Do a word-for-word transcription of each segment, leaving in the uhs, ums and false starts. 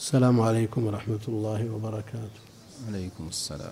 السلام عليكم ورحمة الله وبركاته. عليكم السلام.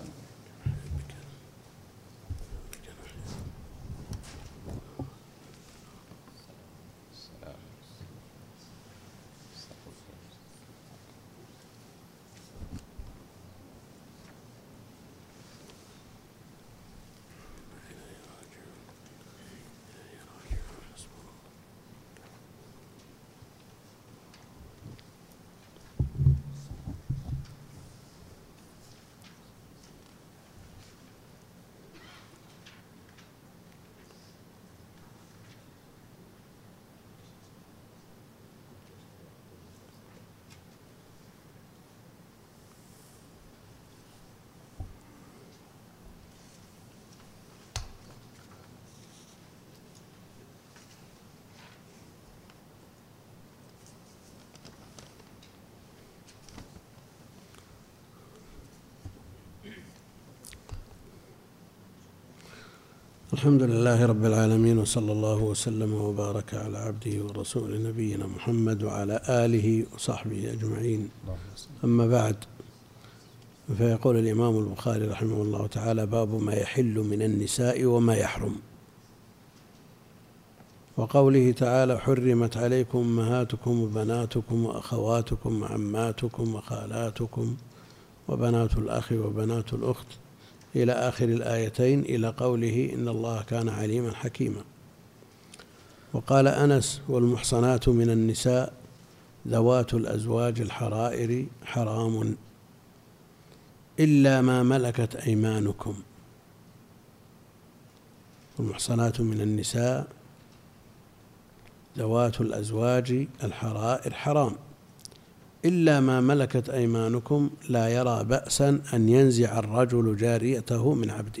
الحمد لله رب العالمين، وصلى الله وسلم وبارك على عبده ورسوله نبينا محمد وعلى آله وصحبه أجمعين. أما بعد، فيقول الإمام البخاري رحمه الله تعالى: باب ما يحل من النساء وما يحرم. وقوله تعالى: حرمت عليكم أمهاتكم وبناتكم وأخواتكم وعماتكم وخالاتكم وبنات الأخ وبنات الأخت إلى آخر الآيتين، إلى قوله: إن الله كان عليما حكيما. وقال أنس: والمحصنات من النساء ذوات الأزواج الحرائر حرام إلا ما ملكت أيمانكم. والمحصنات من النساء ذوات الأزواج الحرائر حرام إلا ما ملكت أيمانكم، لا يرى بأسا أن ينزع الرجل جاريته من عبده.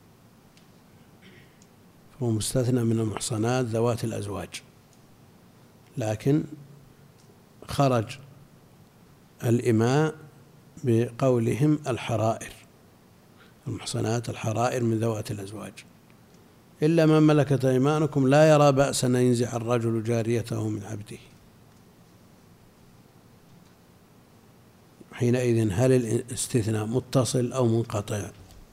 فهو مستثنى من المحصنات ذوات الأزواج، لكن خرج الإماء بقولهم الحرائر، المحصنات الحرائر من ذوات الأزواج. إلا ما ملكت أيمانكم لا يرى بأسا أن ينزع الرجل جاريته من عبده. حينئذ هل الاستثناء متصل أو منقطع؟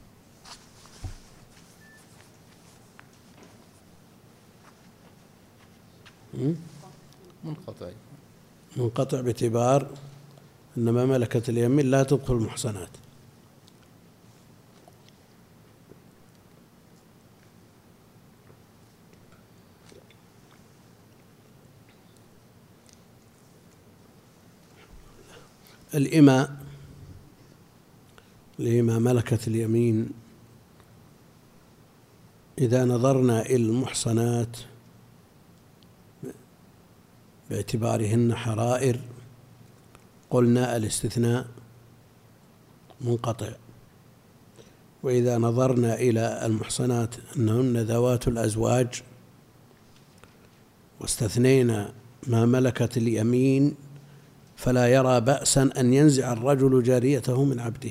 منقطع. منقطع باعتبار أن ما ملكت اليمين لا تدخل المحصنات. الإماء لما ملكت اليمين، إذا نظرنا إلى المحصنات باعتبارهن حرائر قلنا الاستثناء منقطع. وإذا نظرنا إلى المحصنات أنهن ذوات الأزواج واستثنينا ما ملكت اليمين، فلا يرى بأسا أن ينزع الرجل جاريته من عبده.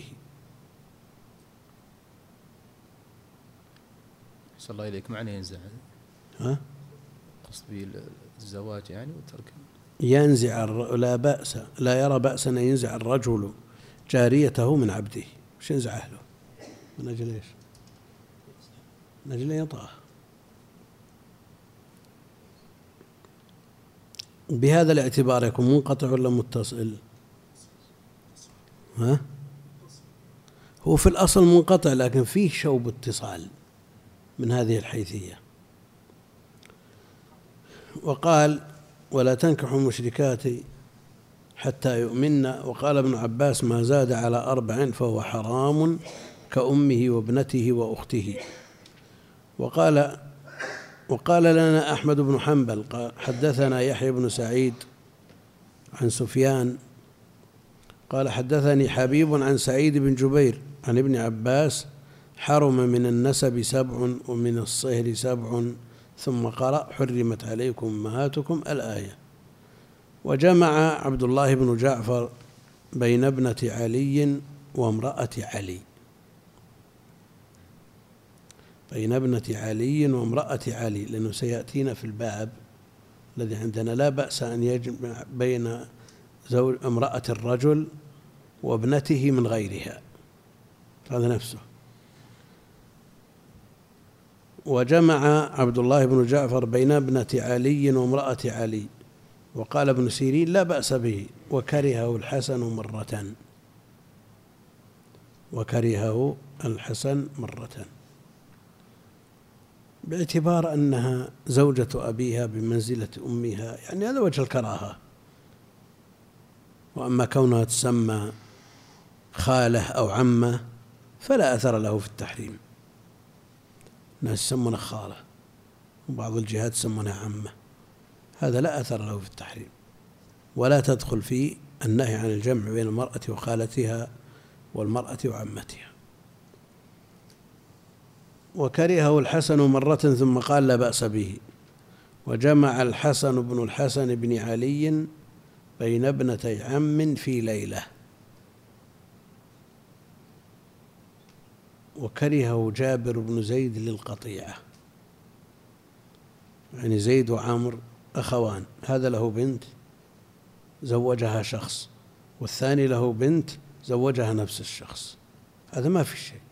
صلى الله إليك، معنى ينزع؟ ها؟ قصد بالزواج يعني وترك. ينزع، لا بأس، لا يرى بأسا أن ينزع الرجل جاريته من عبده. وش ينزع أهله؟ من أجل إيش؟ من أجل أن يطأه. بهذا الاعتبار يكون منقطع ولا متصل؟ ها؟ هو في الأصل منقطع، لكن فيه شوب اتصال من هذه الحيثية. وقال: ولا تنكحوا المشركات حتى يؤمن. وقال ابن عباس: ما زاد على أربع فهو حرام كأمه وابنته وأخته. وقال وقال لنا أحمد بن حنبل قال: حدثنا يحيى بن سعيد عن سفيان قال: حدثني حبيب عن سعيد بن جبير عن ابن عباس: حرم من النسب سبع ومن الصهر سبع، ثم قرأ: حرمت عليكم أمهاتكم الآية. وجمع عبد الله بن جعفر بين ابنة علي وامرأة علي، بين ابنة علي وامرأة علي، لأنه سيأتينا في الباب الذي عندنا لا بأس أن يجمع بين زوج امرأة الرجل وابنته من غيرها، هذا نفسه. وجمع عبد الله بن جعفر بين ابنة علي وامرأة علي، وقال ابن سيرين لا بأس به، وكرهه الحسن مرة وكرهه الحسن مرة باعتبار أنها زوجة أبيها بمنزلة أمها، يعني هذا وجه الكراهة. وأما كونها تسمى خالة أو عمة فلا أثر له في التحريم، الناس يسمونها خالة وبعض الجهات يسمونها عمة، هذا لا أثر له في التحريم، ولا تدخل في النهي عن الجمع بين المرأة وخالتها والمرأة وعمتها. وكرهه الحسن مرة ثم قال لا بأس به. وجمع الحسن بن الحسن بن علي بين ابنتي عم في ليلة، وكرهه جابر بن زيد للقطيعة، يعني زيد وعمر أخوان، هذا له بنت زوجها شخص والثاني له بنت زوجها نفس الشخص، هذا ما في شيء.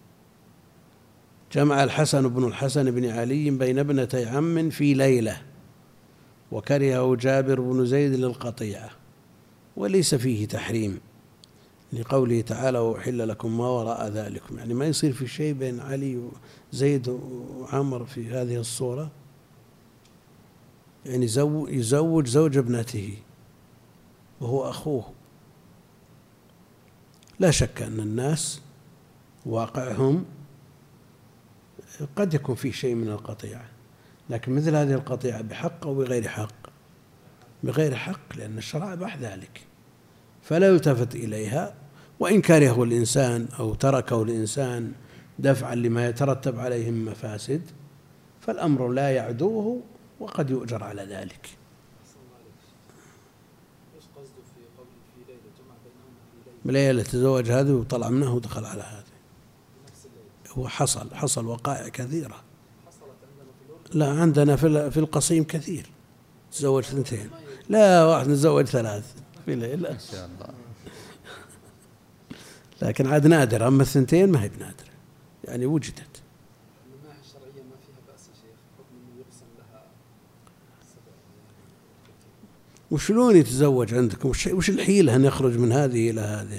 جمع الحسن بن الحسن بن علي بين ابنتي عم في ليلة، وكرهه جابر بن زيد للقطيعة، وليس فيه تحريم لقوله تعالى وأحل لكم ما وراء ذلكم، يعني ما يصير في شيء بين علي وزيد وعمر في هذه الصورة، يعني يزوج زوج ابنته وهو أخوه. لا شك أن الناس واقعهم قد يكون فيه شيء من القطيعة، لكن مثل هذه القطيعة بحق أو بغير حق؟ بغير حق، لأن الشرع أباح ذلك، فلا يلتفت إليها. وإن كرهه الإنسان أو تركه الإنسان دفعا لما يترتب عليه من مفاسد فالأمر لا يعدوه، وقد يؤجر على ذلك. بليلة تزوج هذه وطلع منه ودخل على هذه، هو حصل حصل وقائع كثيرة. لا عندنا في القصيم كثير تزوج اثنتين، لا واحد نتزوج ثلاث في ليلة إن شاء الله، لكن عاد نادر. أما الثنتين ما هي بنادرة، يعني وجدت. النماحي الشرعية ما فيها بأس يا شيخ، حكم أنه يقسم لها سبع. وشلون يتزوج عندكم؟ وش الحيلة أن يخرج من هذه إلى هذه؟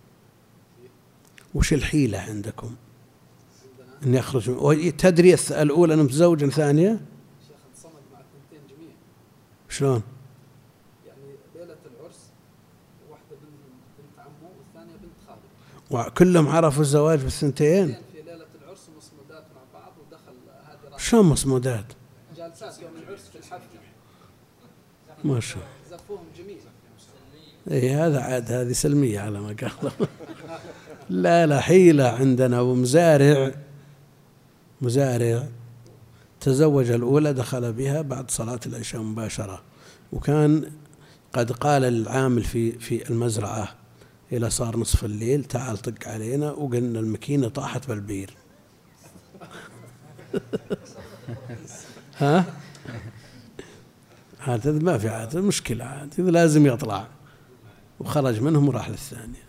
وش الحيلة عندكم أن يخرج؟ تدري الأولى أنه متزوج الثانية؟ شيخ انصمد مع الثنتين جميع. شلون؟ يعني ليلة العرس واحدة بنت عمه والثانية بنت خاله، وكلهم عرفوا الزواج بالثنتين في ليلة العرس مصمودات مع بعض، ودخل هذه شلون مصمودات؟ جالسات يوم العرس في الحفل ما شاء الله زفوهم جميع. اي هذا عاد هذه سلمية على ما قال. لا لا حيلة عندنا. ومزارع مزارع تزوج الأولى دخل بها بعد صلاة العشاء مباشرة، وكان قد قال العامل في في المزرعة إلى صار نصف الليل تعال طق علينا، وقلنا المكينة طاحت بالبير. ها هذا ما في عاد مشكلة، عاد إذا لازم يطلع، وخرج منهم وراح للثانية.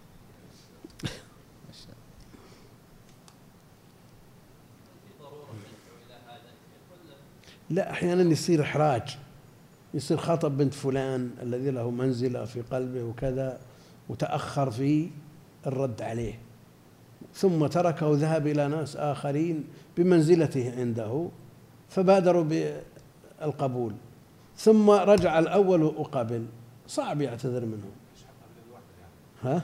لا أحيانا يصير إحراج، يصير خطب بنت فلان الذي له منزلة في قلبه وكذا، وتأخر في الرد عليه، ثم تركه وذهب إلى ناس آخرين بمنزلته عنده فبادروا بالقبول، ثم رجع الأول وقبل، صعب يعتذر منهم. ها؟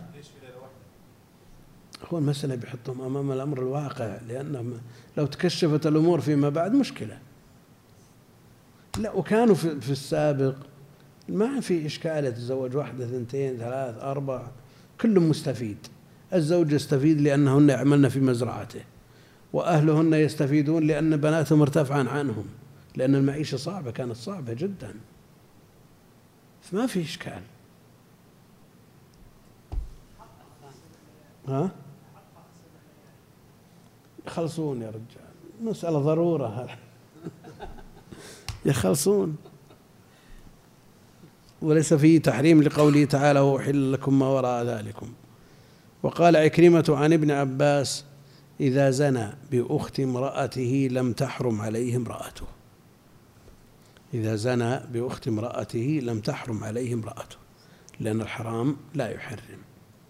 هو المسألة بيحطهم أمام الأمر الواقع، لأن لو تكشفت الأمور فيما بعد مشكلة. لا وكانوا في, في السابق ما في إشكال يتزوج واحدة ثنتين ثلاث أربع، كلهم مستفيد. الزوج يستفيد لأنهن يعملن في مزرعته، وأهلهن يستفيدون لأن بناتهم ارتفعن عنهم، لأن المعيشة صعبة، كانت صعبة جدا، فما في إشكال. ها؟ يخلصون يا رجال، مسألة ضرورة. يخلصون. وليس فيه تحريم لقوله تعالى وأحل لكم ما وراء ذلكم. وقال عكرمة عن ابن عباس إذا زنى بأخت امرأته لم تحرم عليه امرأته، إذا زنى بأخت امرأته لم تحرم عليه امرأته، لأن الحرام لا يحرم.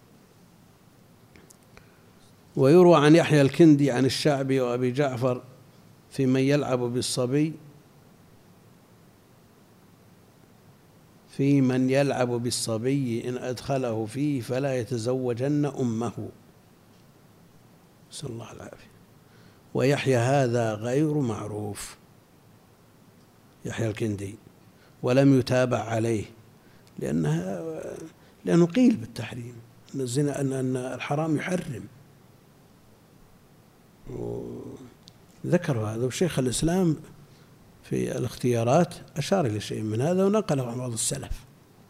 ويروى عن يحيى الكندي عن الشعبي وأبي جعفر في من يلعب بالصبي في من يلعب بالصبي إن أدخله فيه فلا يتزوجن أمه، نسأل الله العافية. ويحيى هذا غير معروف، يحيى الكندي، ولم يتابع عليه لأنها لأنه قيل بالتحريم، أن الزنا أن الحرام يحرم، ذكروا هذا. وشيخ الإسلام في الاختيارات أشار إلى شيء من هذا ونقله عن بعض السلف.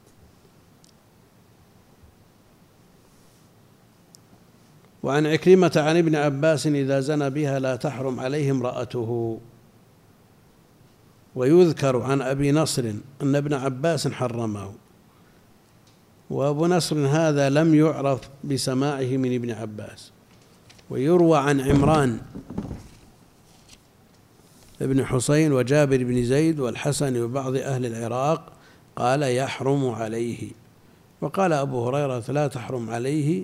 وعن عكرمة عن ابن عباس إذا زنى بها لا تحرم عليه امرأته. ويذكر عن أبي نصر أن ابن عباس حرمه، وأبو نصر هذا لم يعرف بسماعه من ابن عباس. ويروى عن عمران ابن حسين وجابر بن زيد والحسن وبعض أهل العراق قال يحرم عليه. وقال أبو هريرة لا تحرم عليه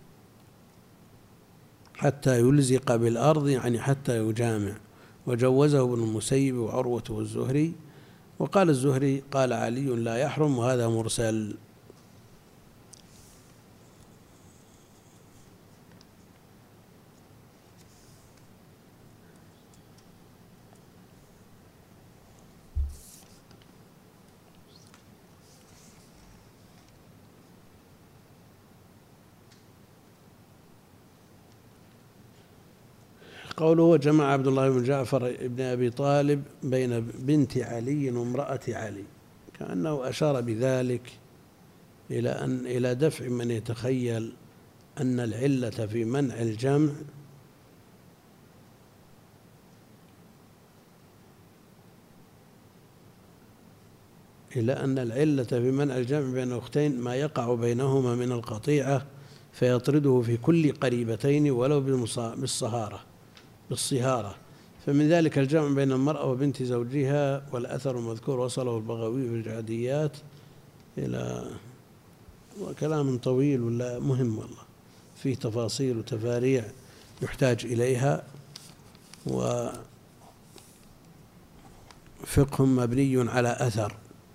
حتى يلزق بالأرض، يعني حتى يجامع. وجوزه ابن المسيب وعروة والزهري. وقال الزهري قال علي لا يحرم، وهذا مرسل. قوله وجمع عبد الله بن جعفر بن أبي طالب بين بنت علي وامرأة علي، كأنه أشار بذلك إلى أن إلى دفع من يتخيل أن العلة في منع الجمع إلى أن العلة في منع الجمع بين أختين ما يقع بينهما من القطيعة فيطرده في كل قريبتين ولو بالصهارة بالصهارة. فمن ذلك الجمع بين المرأة وبنت زوجها. والأثر المذكور وصله البغوي في الجعديات إلى كلام طويل ولا مهم والله، فيه تفاصيل وتفاريع يحتاج إليها، وفقه مبني على أثر.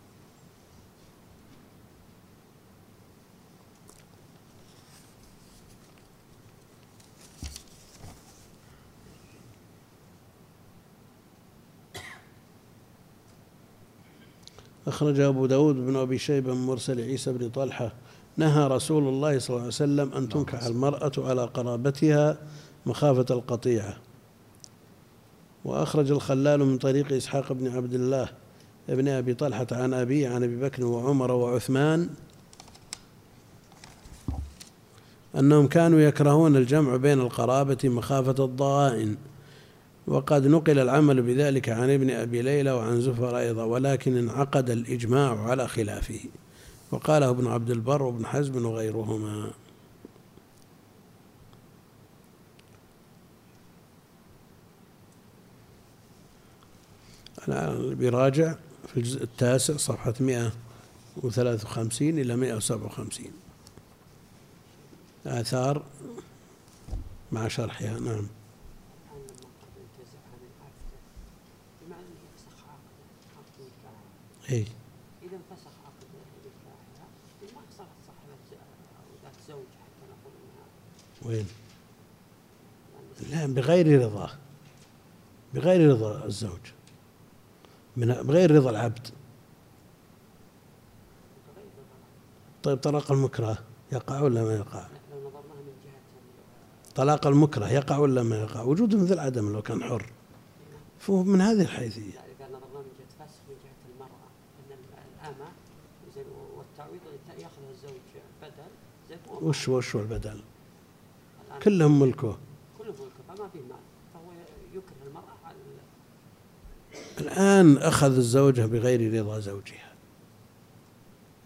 أخرج أبو داود بن أبي شيبة من مرسل عيسى بن طلحة نهى رسول الله صلى الله عليه وسلم أن تنكح المرأة على قرابتها مخافة القطيعة. وأخرج الخلال من طريق إسحاق بن عبد الله ابن أبي طلحة عن أبيه عن أبي بكر وعمر وعثمان أنهم كانوا يكرهون الجمع بين القرابة مخافة الضغائن. وقد نقل العمل بذلك عن ابن أبي ليلى وعن زفر أيضا، ولكن انعقد الإجماع على خلافه، وقاله ابن عبد البر وابن حزم وغيرهما. أنا براجع في الجزء التاسع صفحة مئة وثلاثة وخمسين إلى مئة وسبعة وخمسين آثار مع شرحها. نعم. إيه؟ إذا انفسخ عقد نكاحها ما صارت صاحبة ذات زوج حتى نقول منها. وين؟ لا، بغير رضاه، بغير رضا الزوج، من بغير رضا العبد. طيب طلاق المكره يقع ولا ما يقع؟ لو نظرناها من جهة طلاق المكره يقع ولا ما يقع؟ وجوده مثل عدم لو كان حر، فهو من هذه الحيثية. إذا نظرنا من جهة فسخ من جهة المرأة أن الأمة زين والتعويض يأخذ الزوج بدل. وش وش البدل؟ كلهم ملكه. كلهم ملكه فما فيه مال، فهو يكره المرأة على الآن أخذ الزوجة بغير رضا زوجها،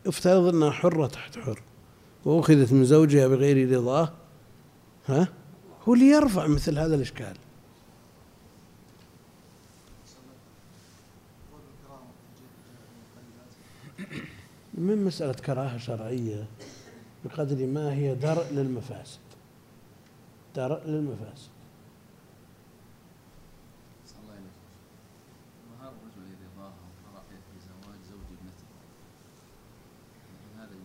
افترض أنها حرة تحت حر وأخذت من زوجها بغير رضاه، ها هو اللي يرفع مثل هذا الإشكال. من مسألة كراهة شرعية بقدر ما هي درء للمفاسد، درء للمفاسد. مهار الرجل رضاها وفرحه بزواج زوج ابنته، هذا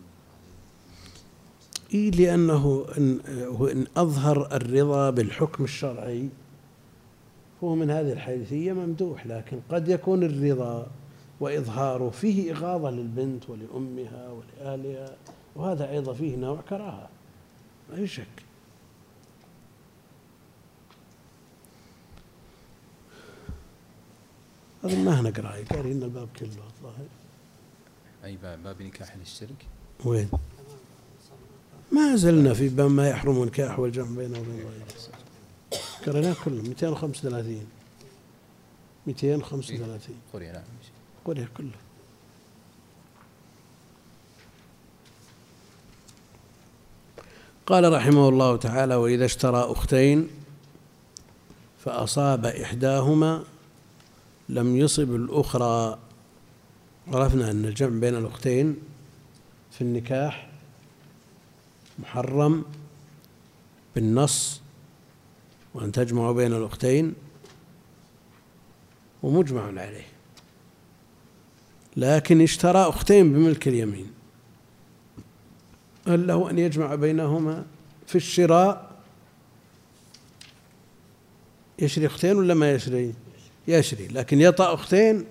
إيه لأنه إن, إن أظهر الرضا بالحكم الشرعي هو من هذه الحيثية ممدوح، لكن قد يكون الرضا وإظهاره فيه إغاظة للبنت ولأمها ولأهلها، وهذا أيضا فيه نوع كراهة ما في شك. هذا ما نقرأ قارين الباب كله الظاهر. أي باب؟ باب نكاح الشرك. وين؟ ما زلنا في باب ما يحرم النكاح والجمع بينه وبين غيره، قرأناه كله مئتين وخمسة وثلاثين مئتين وخمسة وثلاثين قرئ. نعم قرأ كله. قال رحمه الله تعالى: وإذا اشترى أختين فأصاب إحداهما لم يصب الأخرى. عرفنا أن الجمع بين الأختين في النكاح محرم بالنص، وأن تجمعوا بين الأختين ومجمع عليه، لكن اشترى أختين بملك اليمين، هل له أن يجمع بينهما في الشراء؟ يشري أختين ولا ما يشري؟ يشري، لكن يطأ أختين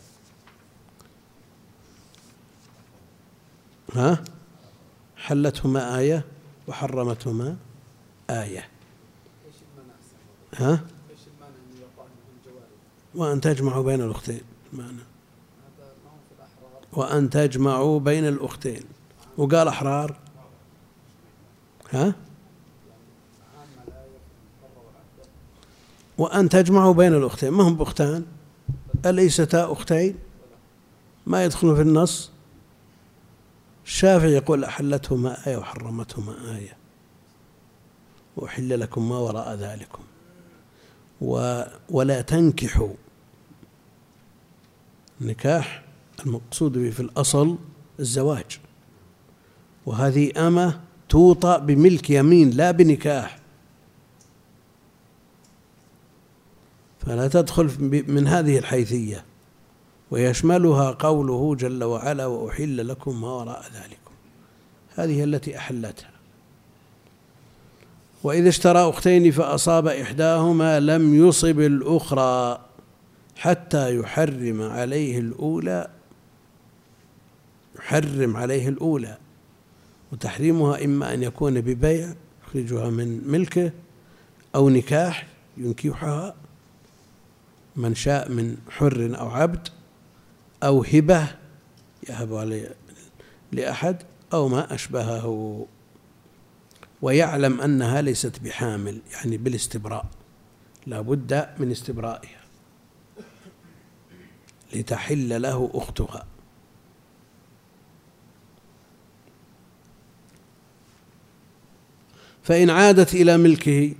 ها حلتهما آية وحرمتهما آية. ها وأن تجمعوا بين الأختين، معنى وأن تجمعوا بين الأختين، وقال أحرار. ها وأن تجمعوا بين الأختين، ما هم بأختان؟ أليستا أختين؟ ما يدخلون في النص. الشافعي يقول أحلتهما آية وحرمتهما آية، وأحل لكم ما وراء ذلكم، و ولا تنكحوا. النكاح المقصود به في الأصل الزواج، وهذه أمة توطأ بملك يمين لا بنكاح، فلا تدخل من هذه الحيثية، ويشملها قوله جل وعلا: وأحل لكم ما وراء ذلكم، هذه التي أحلتها. وإذا اشترى أختين فأصاب إحداهما لم يصب الأخرى حتى يحرم عليه الأولى يحرم عليه الأولى وتحريمها إما أن يكون ببيع يخرجها من ملكه، أو نكاح ينكحها من شاء من حر أو عبد، أو هبة يهب لأحد، أو ما أشبهه، ويعلم أنها ليست بحامل، يعني بالاستبراء، لا بد من استبرائها لتحل له أختها. فإن عادت إلى ملكه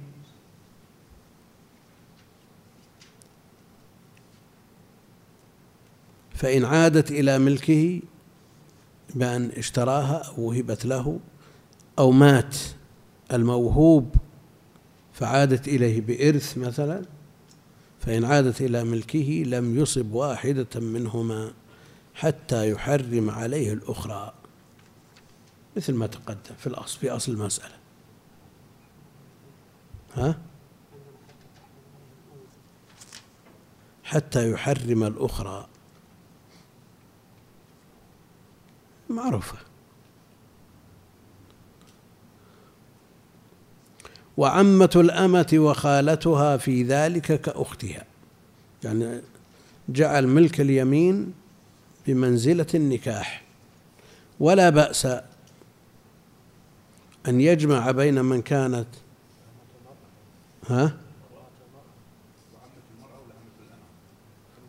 فإن عادت إلى ملكه بأن اشتراها أو وهبت له، أو مات الموهوب فعادت إليه بإرث مثلا، فإن عادت إلى ملكه لم يصب واحدة منهما حتى يحرم عليه الأخرى، مثل ما تقدم في الأصل في أصل المسألة. ها حتى يحرم الأخرى معروفة. وعمة الأمة وخالتها في ذلك كأختها، يعني جعل ملك اليمين بمنزلة النكاح، ولا بأس أن يجمع بين من كانت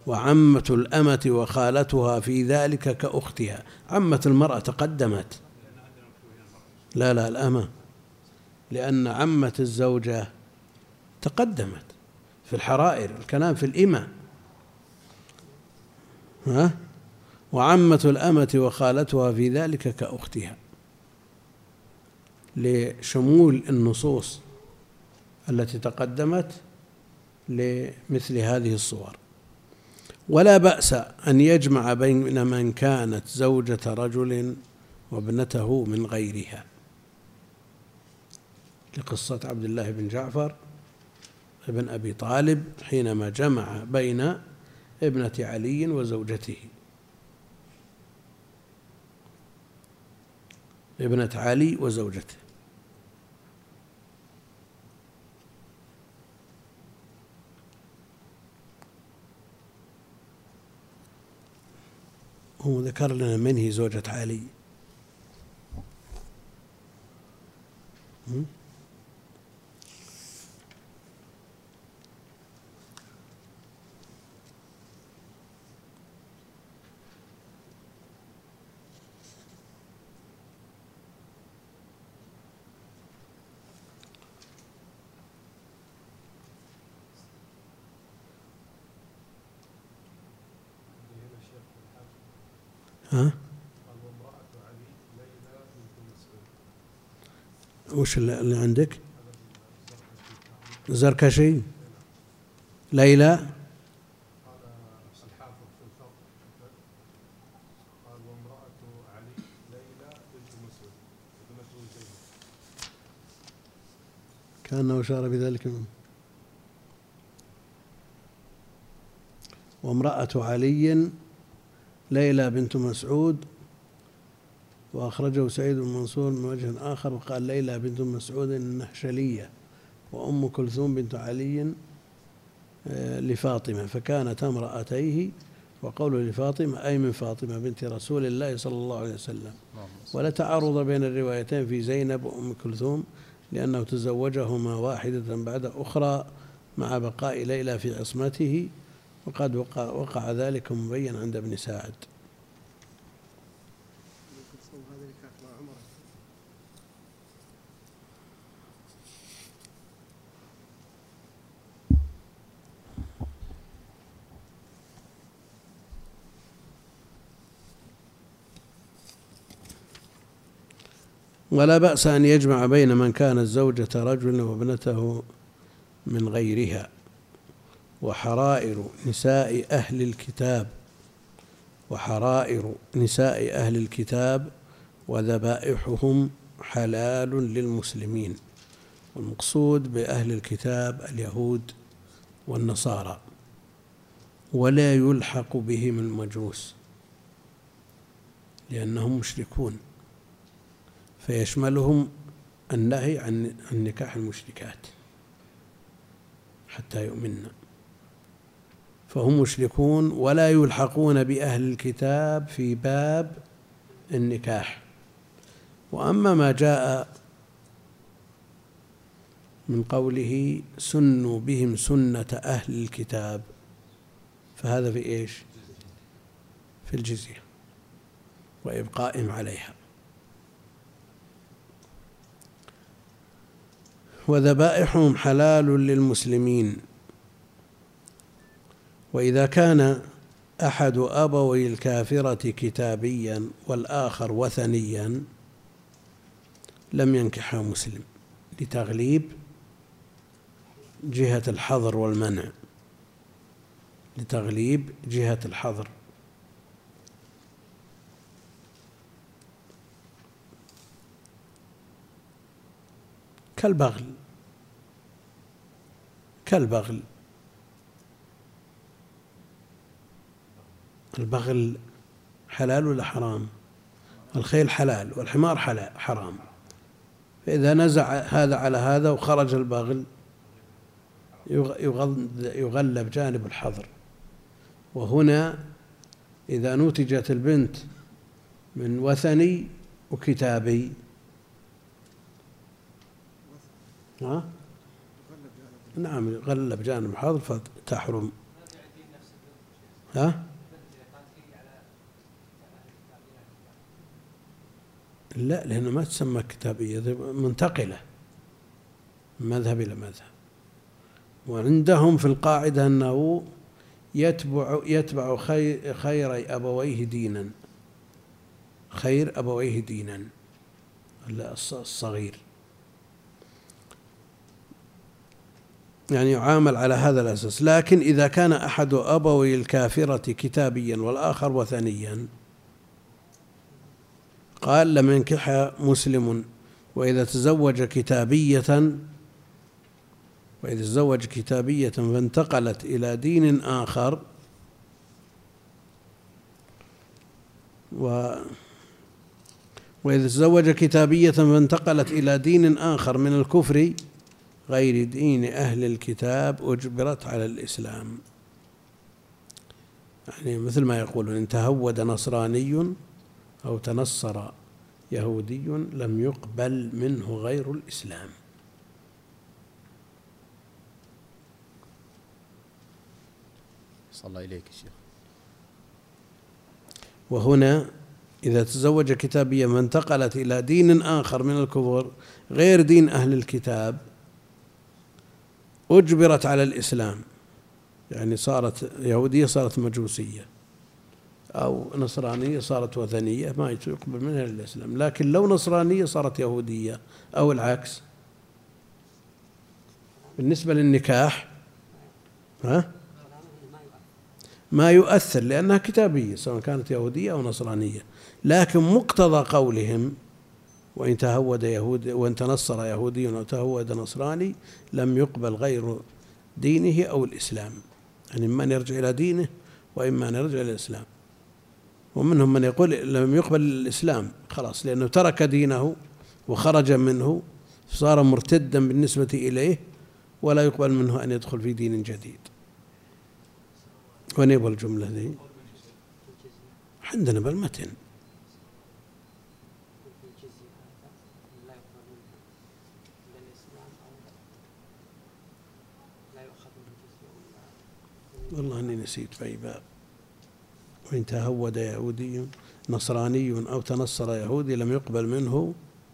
وعمة الأمة وخالتها في ذلك كأختها. عمة المرأة تقدمت، لا لا الأمة، لأن عمة الزوجة تقدمت في الحرائر، الكلام في الإمة. ها؟ وعمة الأمة وخالتها في ذلك كأختها، لشمول النصوص التي تقدمت لمثل هذه الصور. ولا بأس أن يجمع بين من كانت زوجة رجل وابنته من غيرها، لقصة عبد الله بن جعفر ابن أبي طالب حينما جمع بين ابنة علي وزوجته، ابنة علي وزوجته. هو ذكر لنا من هي زوجة علي. ها؟ وش اللي عندك؟ زركشي ليلى. كأنه أشار بذلك. وامرأة علي ليلى بنت مسعود، وأخرجه سعيد بن منصور من وجه آخر وقال ليلى بنت مسعود النهشلية، وأم كلثوم بنت علي لفاطمة، فكانتا امرأتيه. وقوله لفاطمة أي من فاطمة بنت رسول الله صلى الله عليه وسلم. ولا تعارض بين الروايتين في زينب وأم كلثوم، لأنه تزوجهما واحدة بعد أخرى مع بقاء ليلى في عصمته، وقد وقع, وقع ذلك مبين عند ابن ساعد. ولا بأس أن يجمع بين من كانت زوجة رجل وابنته من غيرها. وحرائر نساء أهل الكتاب وحرائر نساء أهل الكتاب وذبائحهم حلال للمسلمين. والمقصود بأهل الكتاب اليهود والنصارى، ولا يلحق بهم المجوس لأنهم مشركون، فيشملهم النهي عن نكاح المشركات حتى يؤمنن، فهم مشركون ولا يلحقون بأهل الكتاب في باب النكاح. وأما ما جاء من قوله سنوا بهم سنة أهل الكتاب، فهذا في إيش؟ في الجزية وإبقائهم عليها. وذبائحهم حلال للمسلمين. وإذا كان أحد أبوي الكافرة كتابيا والآخر وثنيا لم ينكحها مسلم، لتغليب جهة الحظر والمنع، لتغليب جهة الحظر. كالبغل كالبغل البغل حلال ولا حرام؟ الخيل حلال والحمار حلال حرام، فإذا نزع هذا على هذا وخرج البغل يغلب جانب الحظر. وهنا إذا نتجت البنت من وثني وكتابي ها؟ نعم يغلب جانب الحظر فتحرم. ها؟ لا، لأنه ما تسمى كتابية، منتقلة من مذهب إلى مذهب. وعندهم في القاعدة أنه يتبع يتبع خير خير أبويه دينا، خير أبويه دينا الصغير، يعني يعامل على هذا الأساس. لكن إذا كان أحد أبوي الكافرة كتابيا والآخر وثنيا قال لم ينكحها مسلم، وإذا تزوج كتابية وإذا تزوج كتابية فانتقلت إلى دين آخر و وإذا تزوج كتابية فانتقلت إلى دين آخر من الكفر غير دين أهل الكتاب أجبرت على الإسلام. يعني مثل ما يقولون إن تهود نصراني أو تنصر يهودي لم يقبل منه غير الإسلام. صلى الله إليك الشيخ. وهنا إذا تزوج كتابيا فانتقلت إلى دين آخر من الكفر غير دين أهل الكتاب أجبرت على الإسلام، يعني صارت يهودية صارت مجوسية، أو نصرانية صارت وثنية ما يقبل منها الإسلام. لكن لو نصرانية صارت يهودية أو العكس بالنسبة للنكاح ها ما يؤثر، لأنها كتابية سواء كانت يهودية أو نصرانية. لكن مقتضى قولهم وإن تهود يهود وإن تنصر يهودي أو تهود نصراني لم يقبل غير دينه أو الإسلام، يعني إما أن يرجع إلى دينه وإما أن يرجع إلى الإسلام. ومنهم من يقول لم يقبل الإسلام خلاص لأنه ترك دينه وخرج منه صار مرتدا بالنسبة إليه ولا يقبل منه أن يدخل في دين جديد. وين يبغى الجملة ذي؟ عندنا بالمتن والله أني نسيت في باب. وإن تهود يهودي نصراني أو تنصر يهودي لم يقبل منه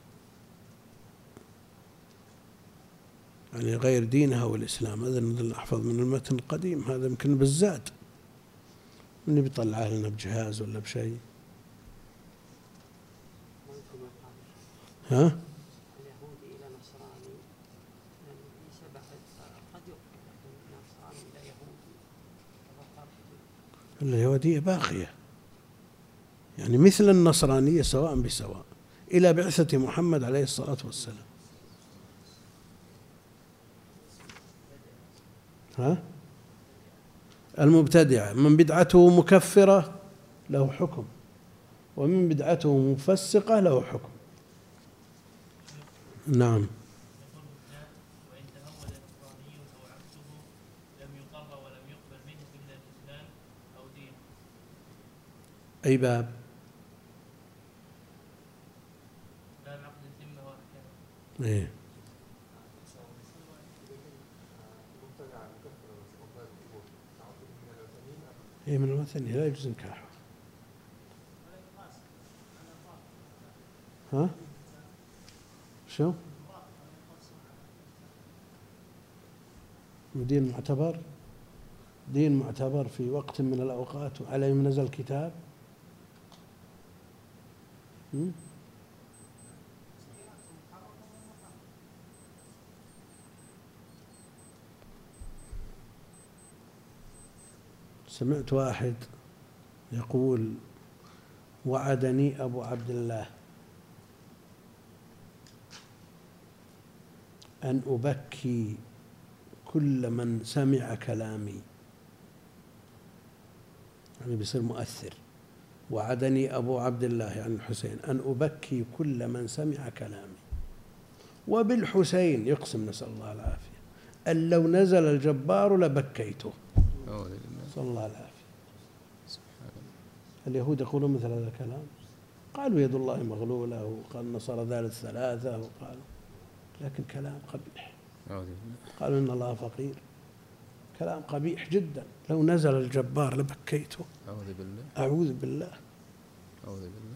يعني غير دينها والإسلام. هذا أحفظ من المتن القديم، هذا يمكن بالزاد من بيطلع لنا بجهاز ولا بشيء. ها؟ اليهودي إلى نصراني يعني ليس بعد قد يقبل، لكن نصراني إلى يهودي اليهودية باقية، يعني مثل النصرانية سواء بسواء إلى بعثة محمد عليه الصلاة والسلام. ها؟ المبتدعة من بدعته مكفرة له حكم، ومن بدعته مفسقة له حكم. نعم. وإن تهود نصراني أو عكسه لم يقر ولم يقبل منه إلا الإسلام أو دين. أي باب؟ باب عقد الذمة وأحكامه. إيه. هي من الوثنية لا يجوز نكاحه. ها؟ شو؟ دين معتبر؟ دين معتبر في وقت من الأوقات وعليه نزل كتاب؟ م? سمعت واحد يقول وعدني أبو عبد الله أن أبكي كل من سمع كلامي، يعني بيصير مؤثر. وعدني أبو عبد الله يعني الحسين أن أبكي كل من سمع كلامي، وبالحسين يقسم نسأل الله العافية أن لو نزل الجبار لبكيته صلى الله العافية. اليهود يقولون مثل هذا الكلام، قالوا يد الله مغلولة وقال نصر ذلك ثلاثة وقالوا، لكن كلام قبيح. قالوا إن الله فقير. كلام قبيح جدا، لو نزل الجبار لبكيته. أعوذ بالله. أعوذ بالله. أعوذ بالله.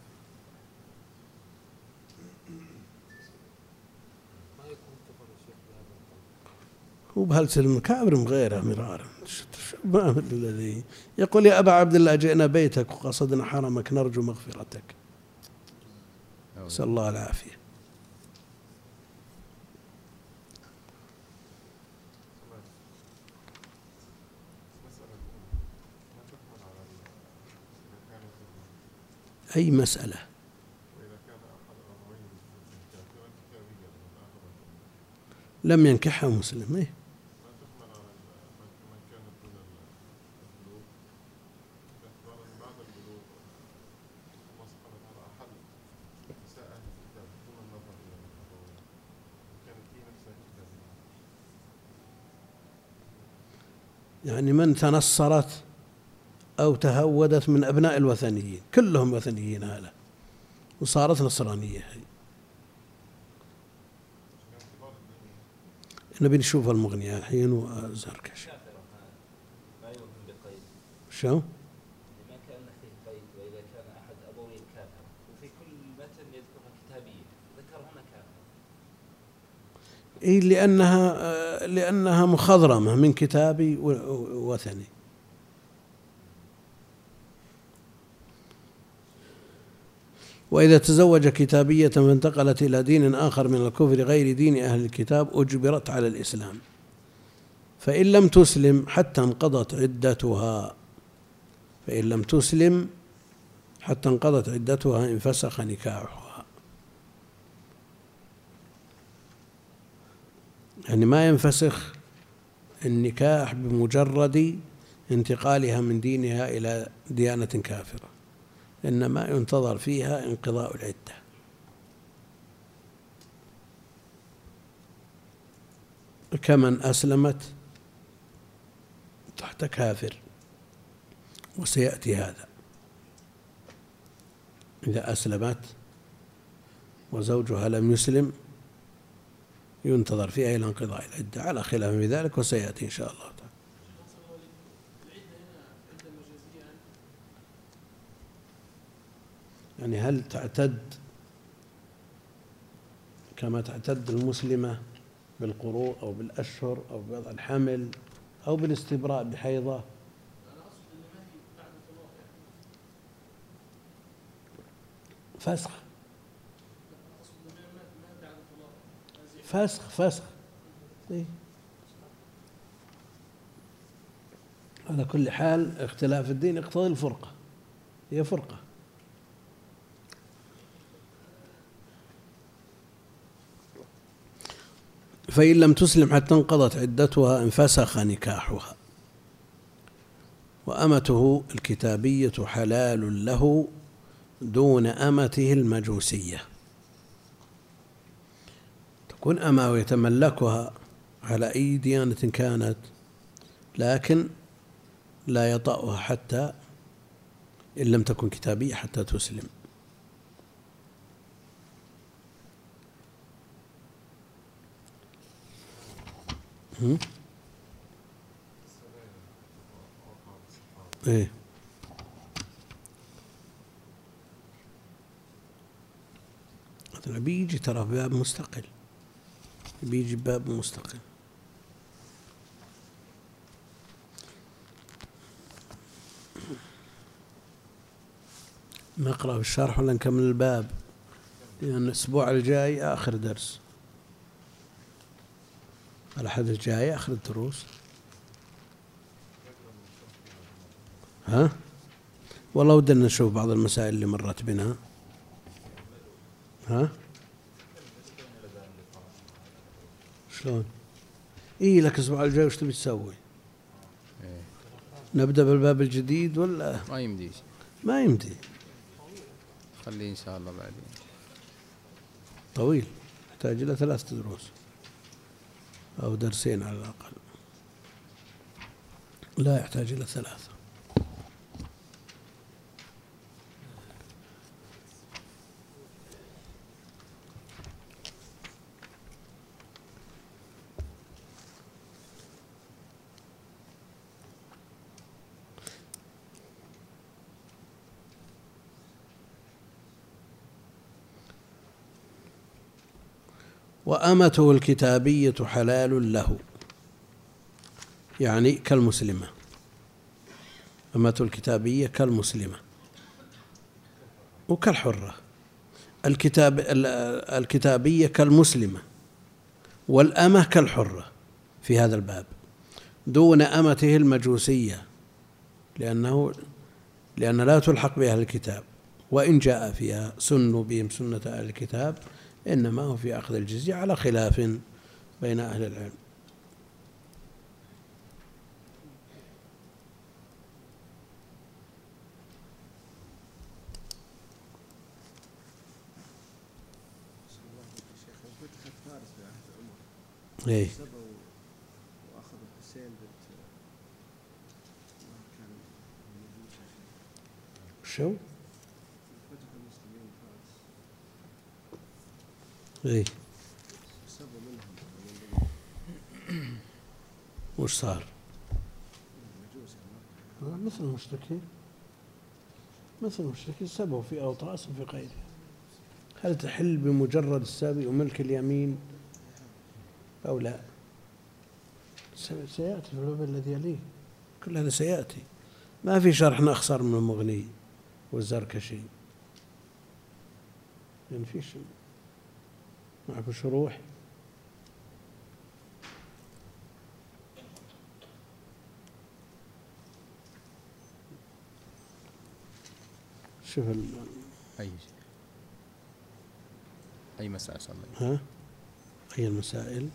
ما يكون كفر الشيخ بهذا القول. هو بهالسلم كابر غيره مرارا. ما الذي يقول يا أبا عبد الله جئنا بيتك وقصدنا حرمك نرجو مغفرتك. نسأل الله العافية. أي مسألة؟ لم ينكحها مسلم. إيه؟ يعني من تنصرت أو تهودت من أبناء الوثنيين كلهم وثنيين هذا وصارت نصرانية هي. نبي نشوف المغنية الحين وزركش. ما يمكن بقيد. شو؟ ما كان فيه قيد وإذا كان أحد أبوين كافر وفي كل متن يذكرها كتابية ذكر هنا كافر. إيه لأنها لأنها مخضرمة من كتابي ووثني. وإذا تزوج كتابية فانتقلت إلى دين آخر من الكفر غير دين أهل الكتاب أجبرت على الإسلام، فإن لم تسلم حتى انقضت عدتها فإن لم تسلم حتى انقضت عدتها انفسخ نكاحها. يعني ما ينفسخ النكاح بمجرد انتقالها من دينها إلى ديانة كافرة، إنما ينتظر فيها انقضاء العدة. كمن أسلمت تحت كافر، وسيأتي هذا. إذا أسلمت وزوجها لم يسلم ينتظر فيها إلى انقضاء العدة على خلاف في ذلك، وسيأتي إن شاء الله تعالى. يعني هل تعتد كما تعتد المسلمة بالقروء أو بالأشهر أو بوضع الحمل أو بالاستبراء بحيضة؟ فسخ فسخ فسخ إيه؟ على كل حال اختلاف الدين يقتضي الفرقة، هي فرقة. فإن لم تسلم حتى انقضت عدتها انفسخ نكاحها. وأمته الكتابية حلال له دون أمته المجوسية، تكون أمة ويتملكها على أي ديانة كانت، لكن لا يطأها حتى إن لم تكن كتابية حتى تسلم. هم؟ ايه هذا بيجي ترى باب مستقل، بيجي باب مستقل. نقرأ الشرح ولا نكمل الباب؟ لأن يعني الأسبوع الجاي آخر درس، الأحد الجاي آخر الدروس. ها؟ والله ودنا نشوف بعض المسائل اللي مرت بنا. ها؟ شلون؟ إيه لك الأسبوع الجاي وش تبي تسوي؟ إيه. نبدأ بالباب الجديد ولا؟ ما يمدي. ما يمدي. خليه إن شاء الله بعدين. طويل، يحتاج إلى ثلاث دروس أو درسين على الأقل، لا يحتاج إلى ثلاثة. وأمته الكتابية حلال له، يعني كالمسلمة. أمته الكتابية كالمسلمة وكالحرة. الكتاب الكتابية كالمسلمة والأمة كالحرة في هذا الباب، دون أمته المجوسية، لأنه لأن لا تلحق بأهل الكتاب، وإن جاء فيها سنوا بهم سنة أهل الكتاب إنما هو في أخذ الجزية على خلاف بين أهل العلم. ايه واخذوا حسين بنت كان شو؟ فتح المسلمين فارس ايه سبوا منهم وش صار؟ المجوس مثل المشركين، مثل المشركين سبوا في أوطاس وفي غيرها. هل تحل بمجرد السبي وملك اليمين أو لا؟ سيأتي في الباب الذي يليه، كل هذا سيأتي، ما في شرح أخسر من المغني والزركشي، يعني في شيء معكم شروح. شوف ال... أي أي مسائل صلي؟ ها؟ أي المسائل؟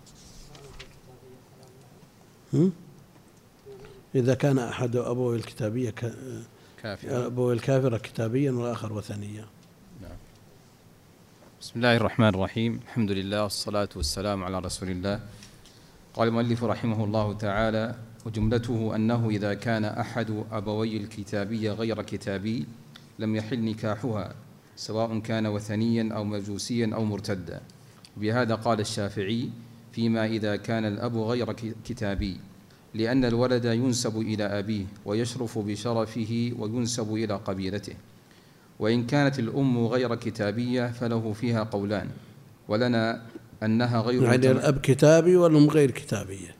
هم؟ إذا كان أحد أبوي الكتابية ك... كافر، أبوي الكافرة كتابيا والآخر وثنيا. نعم. بسم الله الرحمن الرحيم، الحمد لله والصلاة والسلام على رسول الله. قال المؤلف رحمه الله تعالى: وجملته أنه إذا كان أحد أبوي الكتابية غير كتابي لم يحل نكاحها، سواء كان وثنيا أو مجوسيا أو مرتدا. بهذا قال الشافعي فيما إذا كان الأب غير كتابي، لأن الولد ينسب إلى أبيه ويشرف بشرفه وينسب إلى قبيلته. وإن كانت الأم غير كتابية فله فيها قولان، ولنا أنها غير يعني الأب كتابي والأم غير كتابية.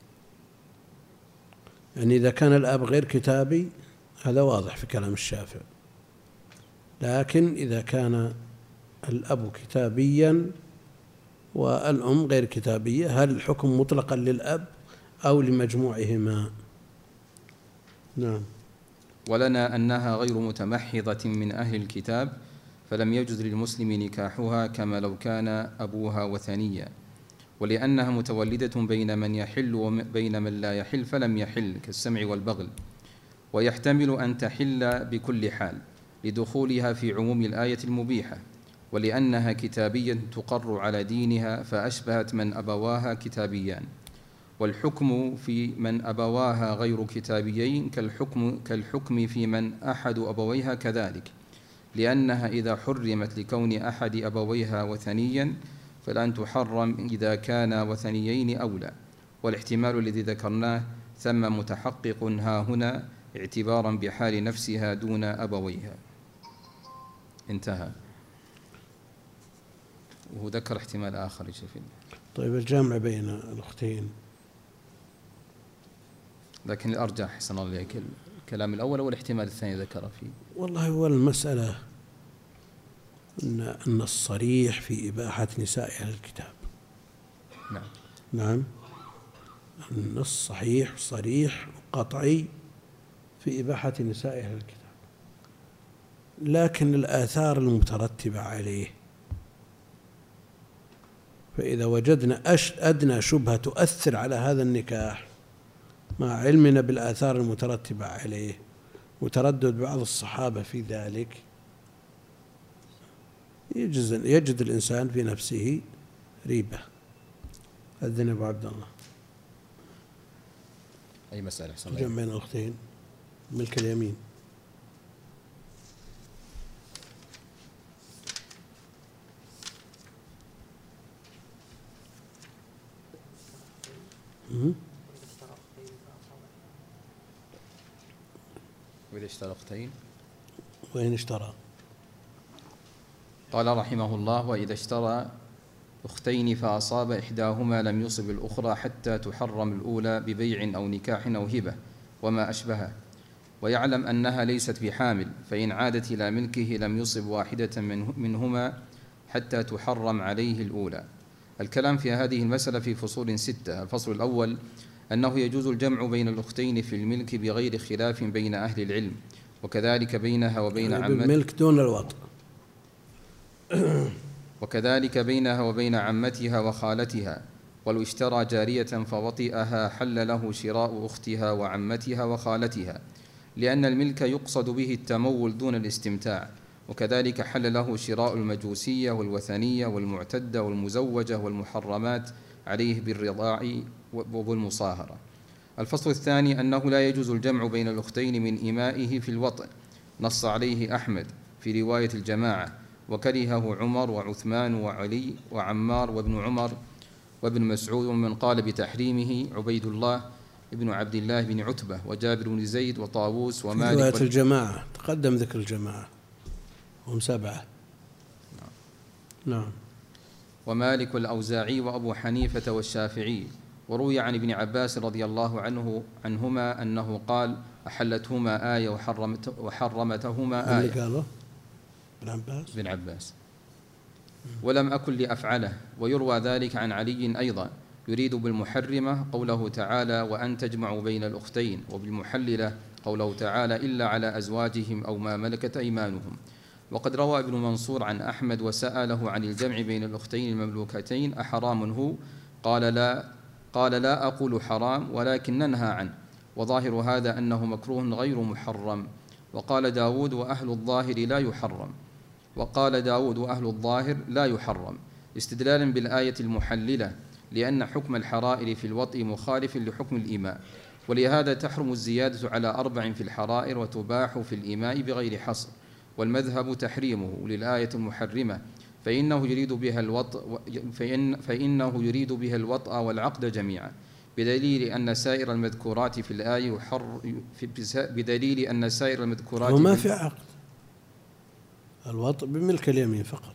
يعني إذا كان الأب غير كتابي هذا واضح في كلام الشافعي، لكن إذا كان الأب كتابيا والأم غير كتابية هل الحكم مطلقا للأب أو لمجموعهما؟ نعم. ولنا أنها غير متمحضة من أهل الكتاب، فلم يجوز للمسلم نكاحها كما لو كان أبوها وثنيا، ولأنها متولدة بين من يحل وبين من لا يحل فلم يحل كالسمع والبغل، ويحتمل أن تحل بكل حال لدخولها في عموم الآية المبيحة، ولأنها كتابية تقر على دينها فأشبهت من أبواها كتابيان. والحكم في من أبواها غير كتابيين كالحكم, كالحكم في من أحد أبويها كذلك، لأنها إذا حرمت لكون أحد أبويها وثنيا فلن تحرم إذا كان وثنيين أولى. والاحتمال الذي ذكرناه ثم متحقق ها هنا اعتبارا بحال نفسها دون أبويها. انتهى. وهو ذكر احتمال آخر. يشوفين. طيب الجامع بين الأختين، لكن الأرجح حسن الله إليك الكلام الأول والاحتمال الثاني ذكر فيه. والله هو المسألة أن أن الصريح في إباحة نساء أهل الكتاب. نعم. نعم. النص صحيح صريح قطعي في إباحة نساء أهل الكتاب، لكن الآثار المترتبة عليه، فإذا وجدنا أدنى شبهة تؤثر على هذا النكاح مع علمنا بالآثار المترتبة عليه وتردد بعض الصحابة في ذلك، يجد الإنسان في نفسه ريبة. أذن أبو عبد الله. أي مسألة حسن جمع بين الأختين ملك اليمين. وإذا اشترى أختين وإن اشترى. قال رحمه الله: وإذا اشترى أختين فأصاب إحداهما لم يصب الأخرى حتى تحرم الأولى ببيع أو نكاح أو هبة وما أشبهه، ويعلم أنها ليست بحامل، فإن عادت إلى ملكه لم يصب واحدة منهما حتى تحرم عليه الأولى. الكلام في هذه المسألة في فصول ستة. الفصل الأول أنه يجوز الجمع بين الأختين في الملك بغير خلاف بين أهل العلم، وكذلك بينها وبين يعني عمتها بالملك دون الوطء وكذلك بينها وبين عمتها وخالتها. ولو اشترى جارية فوطئها حل له شراء أختها وعمتها وخالتها، لأن الملك يقصد به التمول دون الاستمتاع، وكذلك حل له شراء المجوسية والوثنية والمعتدة والمزوجة والمحرمات عليه بالرضاع وبالمصاهرة. الفصل الثاني أنه لا يجوز الجمع بين الأختين من إمائه في الوطء، نص عليه أحمد في رواية الجماعة، وكرهه عمر وعثمان وعلي وعمار وابن عمر وابن مسعود، ومن قال بتحريمه عبيد الله ابن عبد الله بن عتبة وجابر بن زيد وطاووس ومالك. رواية الجماعة تقدم ذكر الجماعة هم سبعة. نعم. نعم. ومالك والأوزاعي وأبو حنيفة والشافعي. وروي عن ابن عباس رضي الله عنه عنهما أنه قال: أحلتهما آية وحرمت وحرمتهما آية. قاله ابن عباس ابن عباس ولم أكن لأفعله. ويروى ذلك عن علي أيضا، يريد بالمحرمة قوله تعالى: وأن تجمعوا بين الأختين، وبالمحللة قوله تعالى: إلا على أزواجهم أو ما ملكت أيمانهم. وقد روى ابن منصور عن أحمد وسأله عن الجمع بين الأختين المملوكتين أحرام هو؟ قال لا قال لا أقول حرام، ولكن ننهى عنه، وظاهر هذا أنه مكروه غير محرم. وقال داود وأهل الظاهر لا يحرم وقال داود وأهل الظاهر لا يحرم استدلالا بالآية المحللة، لأن حكم الحرائر في الوطء مخالف لحكم الإماء، ولهذا تحرم الزيادة على أربع في الحرائر وتباح في الإماء بغير حصر، والمذهب تحريمه للآية المحرمة، فإنه يريد بها الوطء فإن فإنه يريد بها الوطء والعقد جميعا، بدليل أن سائر المذكورات في الآية يحر بدليل أن سائر المذكورات وما في عقد، الوطء بملك اليمين فقط،